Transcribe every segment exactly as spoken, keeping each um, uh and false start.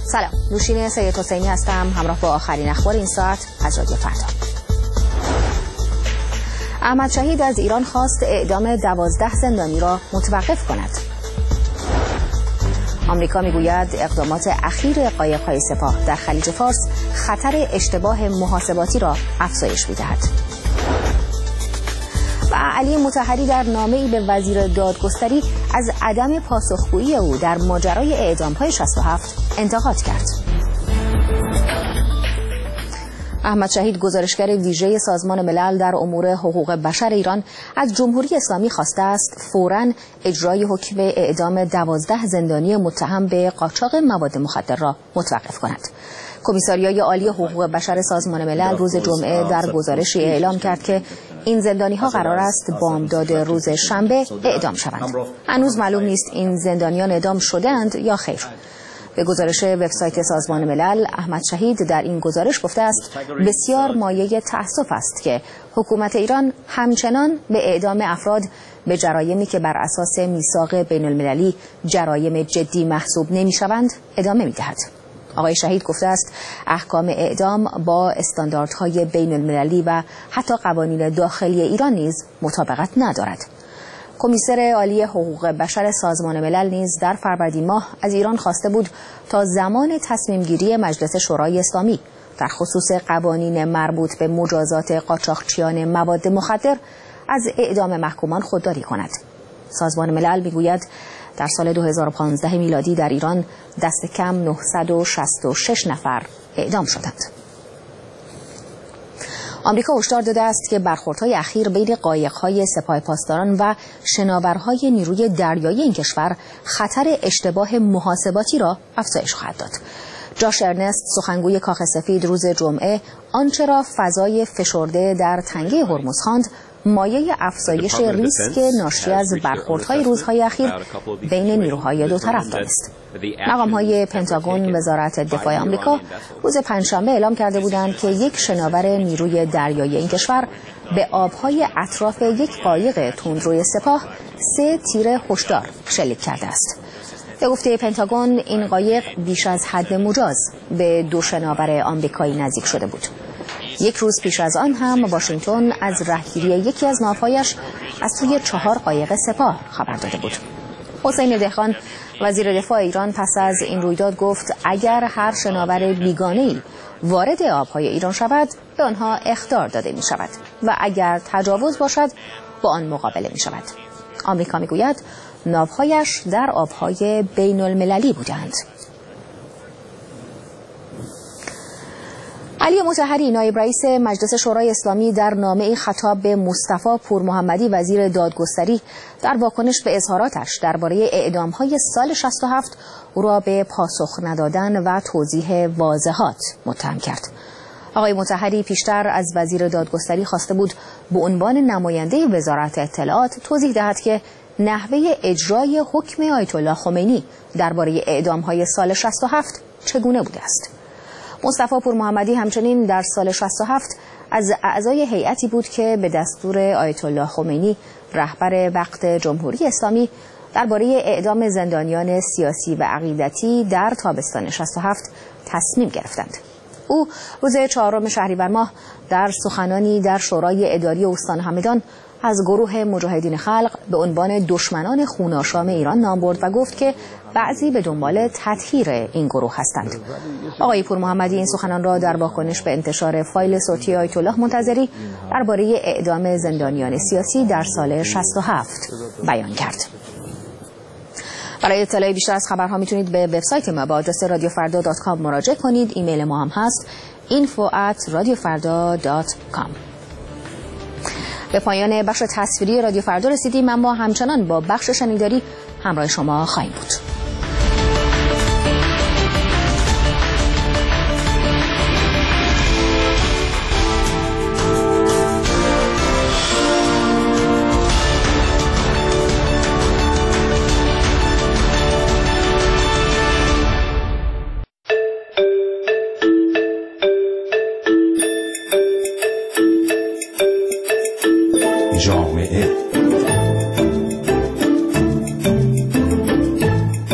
سلام، نوشین سید حسینی هستم، همراه با آخرین اخبار این ساعت از رادیو فردا. احمد شهید از ایران خواست اعدام دوازده زندانی را متوقف کند. آمریکا میگوید اقدامات اخیر قایق‌های سپاه در خلیج فارس خطر اشتباه محاسباتی را افزایش می‌دهد. و علی مطهری در نامه‌ای به وزیر دادگستری از عدم پاسخگویی او در ماجرای اعدام‌های شصت و هفت انتقاد کرد. احمد شهید گزارشگر ویژه سازمان ملل در امور حقوق بشر ایران از جمهوری اسلامی خواسته است فوراً اجرای حکم اعدام دوازده زندانی متهم به قاچاق مواد مخدر را متوقف کند. کمیساریای عالی حقوق بشر سازمان ملل روز جمعه در گزارشی اعلام کرد که این زندانی‌ها قرار است بامداد روز شنبه اعدام شوند. هنوز معلوم نیست این زندانیان اعدام شده‌اند یا خیر. به گزارش وبسایت سازمان ملل، احمد شهید در این گزارش گفته است بسیار مایه تأسف است که حکومت ایران همچنان به اعدام افراد به جرایمی که بر اساس میثاق بین المللی جرایم جدی محسوب نمی‌شوند ادامه می‌دهد. آقای شهید گفته است احکام اعدام با استانداردهای بین المللی و حتی قوانین داخلی ایران نیز مطابقت ندارد. کمیسر عالی حقوق بشر سازمان ملل نیز در فروردین ماه از ایران خواسته بود تا زمان تصمیم گیری مجلس شورای اسلامی در خصوص قوانین مربوط به مجازات قاچاقچیان مواد مخدر از اعدام محکومان خودداری کند. سازمان ملل میگوید در سال دو هزار و پانزده میلادی در ایران دست کم نهصد و شصت و شش نفر اعدام شدند. آمریکا هشدار داده است که برخوردهای اخیر بین قایق‌های سپاه پاسداران و شناورهای نیروی دریایی این کشور خطر اشتباه محاسباتی را افزایش خواهد داد. جاش ارنست، سخنگوی کاخ سفید، روز جمعه آنچه را فضای فشرده در تنگه هرمز خواند مایه افزایش ریسک ناشی از برخوردهای روزهای اخیر بین نیروهای دو طرف دانست. مقام‌های پنتاگون، وزارت دفاع آمریکا روز پنجشنبه اعلام کرده بودند که یک شناور نیروی دریایی این کشور به آبهای اطراف یک قایق تندروی سپاه سه تیر هشدار شلیک کرده است. به گفته پنتاگون این قایق بیش از حد مجاز به دو شناور آمریکایی نزدیک شده بود. یک روز پیش از آن هم واشنگتن از رهگیری یکی از ناوهایش از سوی چهار قایق سپاه خبر داده بود. حسین دهقان وزیر دفاع ایران پس از این رویداد گفت اگر هر شناور بیگانه‌ای وارد آبهای ایران شود به آنها اخطار داده می شود و اگر تجاوز باشد با آن مقابله می شود. آمریکا می گوید ناوهایش در آبهای بین المللی بودند. علی مطهری نایب رئیس مجلس شورای اسلامی در نامه‌ای خطاب به مصطفی پورمحمدی وزیر دادگستری در واکنش به اظهاراتش درباره اعدام‌های سال شصت و هفت او را به پاسخ ندادن و توضیح واضحات متهم کرد. آقای مطهری پیشتر از وزیر دادگستری خواسته بود به عنوان نماینده وزارت اطلاعات توضیح دهد که نحوه اجرای حکم آیت الله خمینی درباره اعدام‌های سال شصت و هفت چگونه بوده است. مصطفی پورمحمدی همچنین در سال شصت و هفت از اعضای هیئتی بود که به دستور آیت الله خمینی رهبر وقت جمهوری اسلامی درباره اعدام زندانیان سیاسی و عقیدتی در تابستان شصت و هفت تصمیم گرفتند. او روز چهارم شهریور ماه در سخنانی در شورای اداری استان همدان از گروه مجاهدین خلق به عنوان دشمنان خوناشام ایران نام برد و گفت که بعضی به دنبال تطهیر این گروه هستند. آقای پورمحمدی این سخنان را در واکنش به انتشار فایل صوتی آیت الله منتظری درباره اعدام زندانیان سیاسی در سال شصت و هفت بیان کرد. برای اطلاع بیشتر از خبرها میتونید به وبسایت ما با آدرس رادیو فردا دات کام مراجعه کنید. ایمیل ما هم هست اینفو ات رادیو فردا دات کام. به پایان بخش تصویری رادیو فردا رسیدیم، اما همچنان با بخش شنیداری همراه شما خواهیم بود. جامعه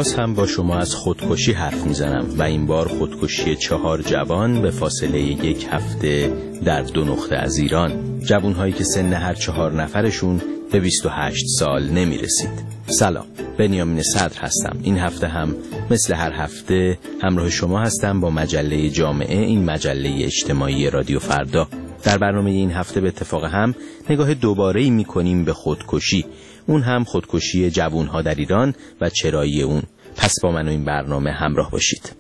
باز هم با شما از خودکشی حرف میزنم و این بار خودکشی چهار جوان به فاصله یک هفته در دو نقطه از ایران. جوانهایی که سن هر چهار نفرشون به بیست و هشت سال نمی رسید. سلام، بنیامین صدر هستم. این هفته هم مثل هر هفته همراه شما هستم با مجله جامعه، این مجله اجتماعی رادیو فردا. در برنامه این هفته به اتفاق هم نگاه دوباره‌ای می‌کنیم به خودکشی، اون هم خودکشی جوانها در ایران و چرایی اون. پس با من و این برنامه همراه باشید.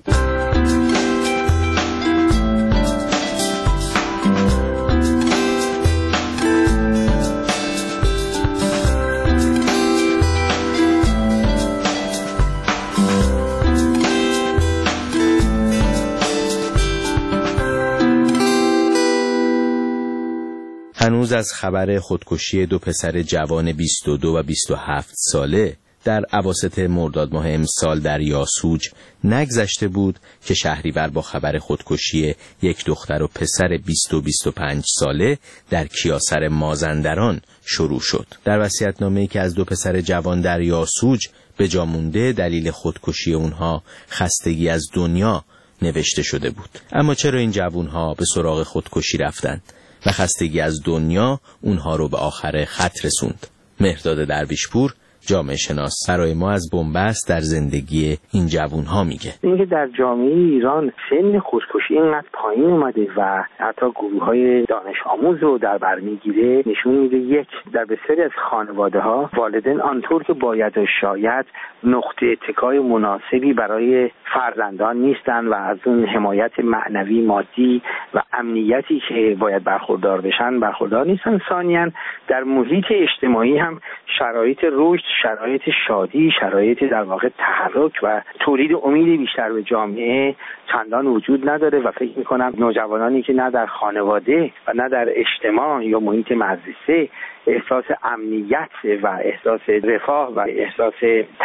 هنوز از خبر خودکشی دو پسر جوان بیست و دو و بیست و هفت ساله در اواسط مرداد ماه امسال در یاسوج نگذشته بود که شهریور با خبر خودکشی یک دختر و پسر بیست و بیست و پنج ساله در کیاسر مازندران شروع شد. در وصیت‌نامه‌ای که از دو پسر جوان در یاسوج به جا مونده، دلیل خودکشی اونها خستگی از دنیا نوشته شده بود. اما چرا این جوانها به سراغ خودکشی رفتند و خستگی از دنیا اونها رو به آخر خط رسوند؟ مهرداد درویشپور، جامعه شناس، برای ما از بنبست در زندگی این جوانها میگه. اینکه در جامعه ایران سن خودکشی اینقدر پایین اومده و حتی گروه‌های دانش آموز رو در بر میگیره، نشون میده یک، در بسیاری از خانواده‌ها والدین آنطور که باید و شاید نقطه اتکای مناسبی برای فرزندان نیستن و از اون حمایت معنوی، مادی و امنیتی که باید برخوردار بشن برخوردار نیستن. ثانیاً در محیط اجتماعی هم شرایط رشد، شرایط شادی، شرایط در واقع تحرک و تولید امید بیشتر به جامعه چندان وجود نداره و فکر میکنم نوجوانانی که نه در خانواده و نه در اجتماع یا محیط مدرسه احساس امنیت و احساس رفاه و احساس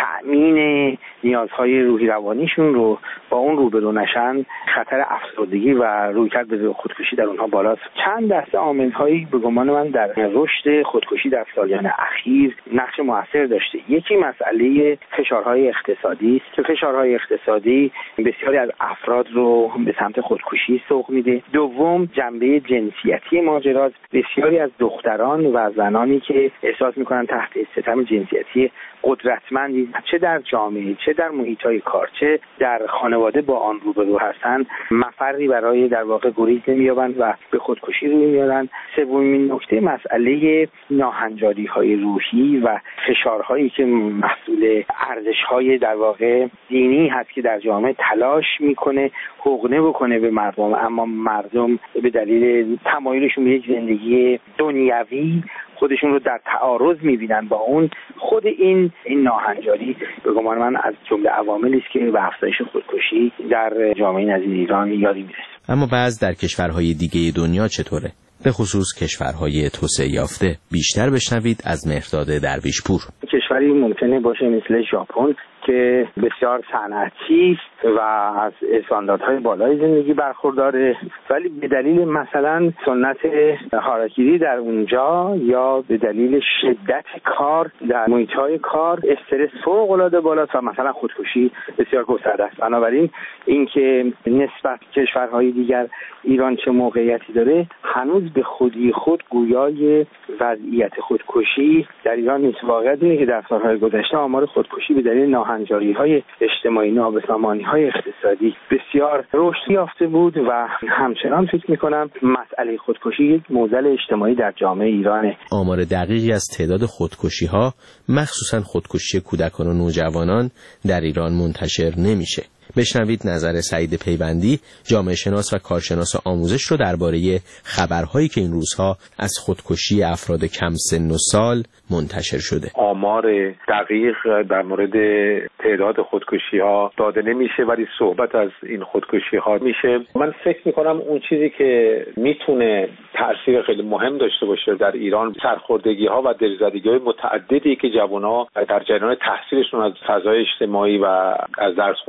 تأمین نیازهای روحی روانیشون رو با اون روبرو نشن، خطر افسردگی و رویکرد به خودکشی در اونها بالاست. چند دسته عامل‌هایی به گمان من در رشد خودکشی در سالیان اخیر نقش موثر داشته. یکی مسئله فشارهای اقتصادی است که فشارهای اقتصادی بسیاری از افراد رو به سمت خودکشی سوق میده. دوم، جنبه جنسیتی ماجراست. بسیاری از دختران و زنانی که احساس میکنن تحت ستم جنسیتی قدرتمندی، چه در جامعه، چه در محیط‌های کار، چه در خانواده با آن روبرو هستند، مفری برای در واقع گریز نمی‌یابند و به خودکشی روی میارند. سومین نکته مسئله ناهنجاری‌های روحی و فشارهایی که مسئول ارزش‌های در واقع دینی هست که در جامعه تلاش میکنه حقنه بکنه به مردم، اما مردم به دلیل تمایلشون به یک زندگی دنیوی خودشون رو در تعارض می‌بینن با اون. خود این این ناهنجاری به گمان من از جمله عواملی است که به افزایش خودکشی در جامعه نظیر ایران یادی میرسه. اما بعض در کشورهای دیگه دنیا چطوره؟ به خصوص کشورهای توسعه یافته. بیشتر بشنوید از مهرداد درویشپور. کشوری ممکنه باشه مثل ژاپن که بسیار صنعتی و از استانداردهای بالای زندگی برخورداره، ولی به دلیل مثلا سنت هاراکیری در اونجا یا به دلیل شدت کار در محیط‌های کار استرس فوق‌العاده بالاست و مثلا خودکشی بسیار گسترده است. بنابراین اینکه نسبت کشورهای دیگر ایران چه موقعیتی داره هنوز به خودی خود گویای وضعیت خودکشی در ایران نیست. واقعیت اینه که در سالهای گذشته آمار خودکشی به دلیل ناهنجاری‌های اجتماعی، نابسامانی‌های اقتصادی بسیار رشد یافته بود و همچنان فکر می‌کنم مسئله خودکشی یک معضل اجتماعی در جامعه ایرانه. آمار دقیقی از تعداد خودکشی‌ها، مخصوصاً خودکشی کودکان و نوجوانان در ایران منتشر نمیشه. بشنوید نظر سعید پیوندی، جامعه شناس و کارشناس آموزش رو درباره خبرهایی که این روزها از خودکشی افراد کم سن و سال منتشر شده. آمار دقیق در مورد تعداد خودکشی ها داده نمیشه، ولی صحبت از این خودکشی ها میشه. من فکر میکنم اون چیزی که میتونه تأثیر خیلی مهم داشته باشه در ایران، سرخوردگی ها و دلزدگی های متعددی که جوان ها در جریان تحصیلشون از فضای اجتماعی و از درس خوندنشون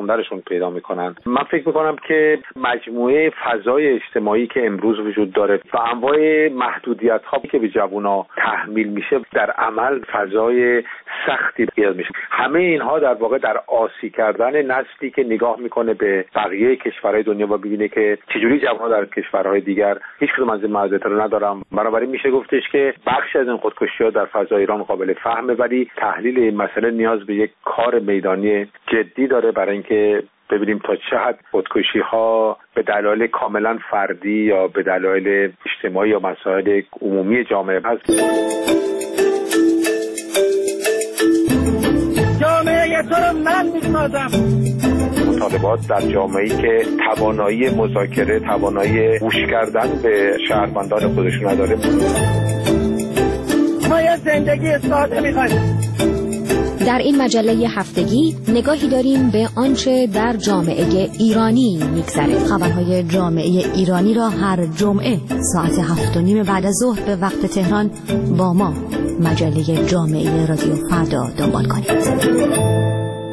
پیدا میکنن. من فکر میکنم که مجموعه فضای اجتماعی که امروز وجود داره و انواع محدودیت هایی که به جوونا تحمیل میشه در عمل فضای سختی ایجاد میشه. همه اینها در واقع در آسی کردن نسلی که نگاه میکنه به بقیه کشورهای دنیا و ببینه که چجوری جوونا در کشورهای دیگر هیچ کدوم از این موضوعات رو ندارن. بنابراین میشه گفتش که بخشی از این خودکشی‌ها در فضای ایران قابل فهمه، ولی تحلیل این مسئله نیاز به یک کار میدانی جدی داره برای اینکه ببینیم تا چه حد خودکشی‌ها به دلایل کاملا فردی یا به دلایل اجتماعی یا مسائل عمومی جامعه هست. جامعه تو رو من می‌سازم. مطالبات در جامعه‌ای که توانایی مذاکره، توانایی گوش کردن به شهروندان خودشون نداره. ما یه زندگی ساده می‌خوایم. در این مجله هفتگی نگاهی داریم به آنچه در جامعه ایرانی می‌گذره. خبرهای جامعه ایرانی را هر جمعه ساعت هفت و نیم بعد از ظهر به وقت تهران با ما مجله جامعه رادیو فردا دنبال کنید.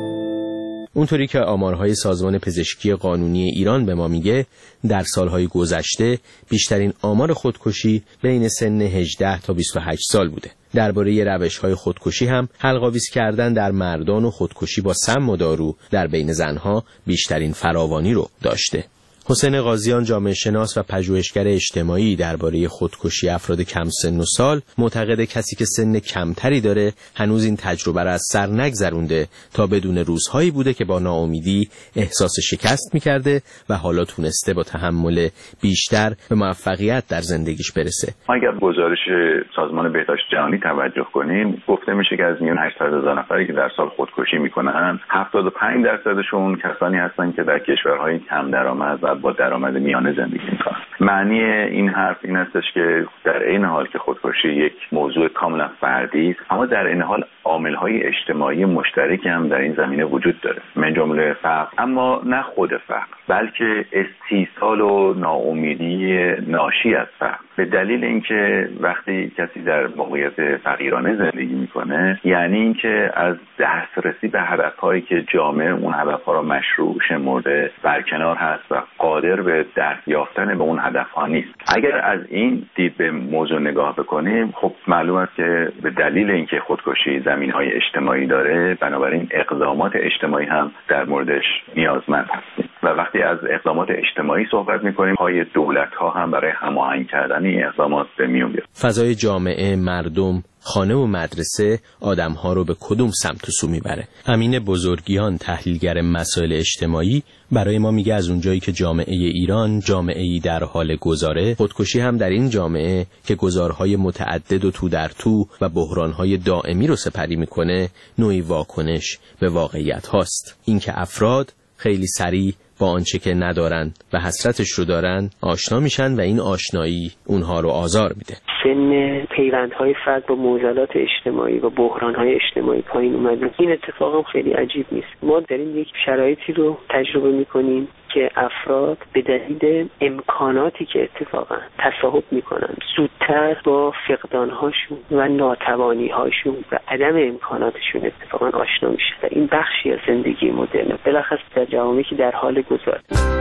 اونطوری که آمارهای سازمان پزشکی قانونی ایران به ما میگه، در سالهای گذشته بیشترین آمار خودکشی بین سن هجده تا بیست و هشت سال بوده. درباره روش‌های خودکشی هم حلق‌آویز کردن در مردان و خودکشی با سم و دارو در بین زنها بیشترین فراوانی رو داشته. حسین قاضیان، جامعه شناس و پژوهشگر اجتماعی، درباره خودکشی افراد کم سن و سال معتقد کسی که سن کمتری داره هنوز این تجربه را از سر نگذرونده تا بدون روزهایی بوده که با ناامیدی احساس شکست می‌کرده و حالا تونسته با تحمل بیشتر به موفقیت در زندگیش برسه. اگر گزارش سازمان بهداشت جهانی توجه کنیم، گفته میشه که از میون هشتصد هزار نفری که در سال خودکشی میکنن، هفتاد و پنج درصدشون کسانی هستن که در کشورهای کم درآمد و با درآمد میانه زندگی میکنن. معنی این حرف این هستش که در این حال که خودکشی یک موضوع کاملا فردی است، اما در این حال عامل‌های اجتماعی مشترکی هم در این زمینه وجود داره، من جمله فقر، اما نه خود فقر بلکه استیصال و ناامیدی ناشی از فقر، به دلیل اینکه وقتی کسی در موقعیت فقیرانه زندگی میکنه یعنی اینکه از دسترسی به هدفهایی که جامعه اون هدفها را مشروع شمرده برکنار هست و قادر به دست یافتن به اون هدفها نیست. اگر از این دید به موضوع نگاه بکنیم، خب معلوم است که به دلیل اینکه خودکشی زمینهای اجتماعی داره، بنابراین اقدامات اجتماعی هم در موردش نیازمند هستیم و وقتی از اقدامات اجتماعی صحبت میکنیم، پای دولت ها هم برای هماهنگ کردن این اقدامات به میون میاد. فضای جامعه، مردم، خانه و مدرسه آدم‌ها رو به کدوم سمت و سو میبره؟ امین بزرگیان، تحلیلگر مسائل اجتماعی، برای ما میگه از اونجایی که جامعه ایران جامعه‌ای در حال گذاره، خودکشی هم در این جامعه که گذارهای متعدد و تو در تو و بحرانهای دائمی رو سپری میکنه، نوعی واکنش به واقعیت هاست. اینکه افراد خیلی سریع با آنچه که ندارن و حسرتش رو دارن آشنا میشن و این آشنایی اونها رو آزار میده. سن پیوندهای فرد با معضلات اجتماعی و بحرانهای اجتماعی پایین اومده. این اتفاق هم خیلی عجیب نیست. ما داریم یک شرایطی رو تجربه میکنیم که افراد به دلیل امکاناتی که اتفاقا تصاحب میکنن زودتر با فقدانهاشون و ناتوانیهاشون و عدم امکاناتشون اتفاقا آشنا میشه و این بخشی از زندگی مدرن بالاخص در جوامعی که در حال گذار.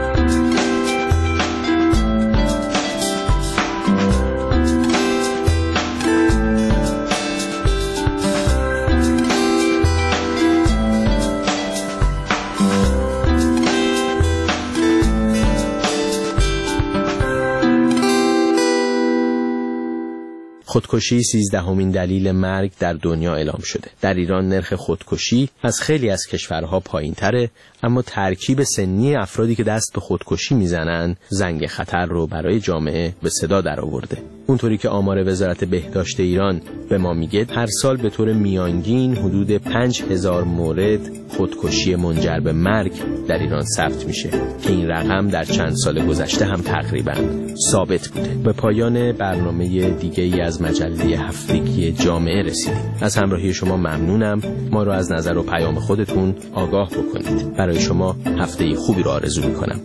خودکشی سیزدهمین دلیل مرگ در دنیا اعلام شده. در ایران نرخ خودکشی از خیلی از کشورها پایین‌تره، اما ترکیب سنی افرادی که دست به خودکشی میزنن زنگ خطر رو برای جامعه به صدا در آورده. اونطوری که آمار وزارت بهداشت ایران به ما میگه، هر سال به طور میانگین حدود پنج هزار مورد خودکشی منجر به مرگ در ایران ثبت میشه که این رقم در چند سال گذشته هم تقریبا ثابت بوده. به پایان برنامه دیگه ای از مجله هفتگی جامعه رسیدیم. از همراهی شما ممنونم. ما رو از نظر و پیام خودتون آگاه بکنید. برای شما هفته خوبی رو آرزو میکنم.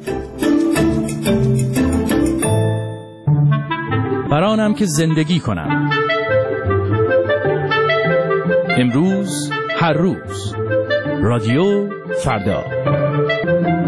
برانم که زندگی کنم. امروز، هر روز. رادیو فردا.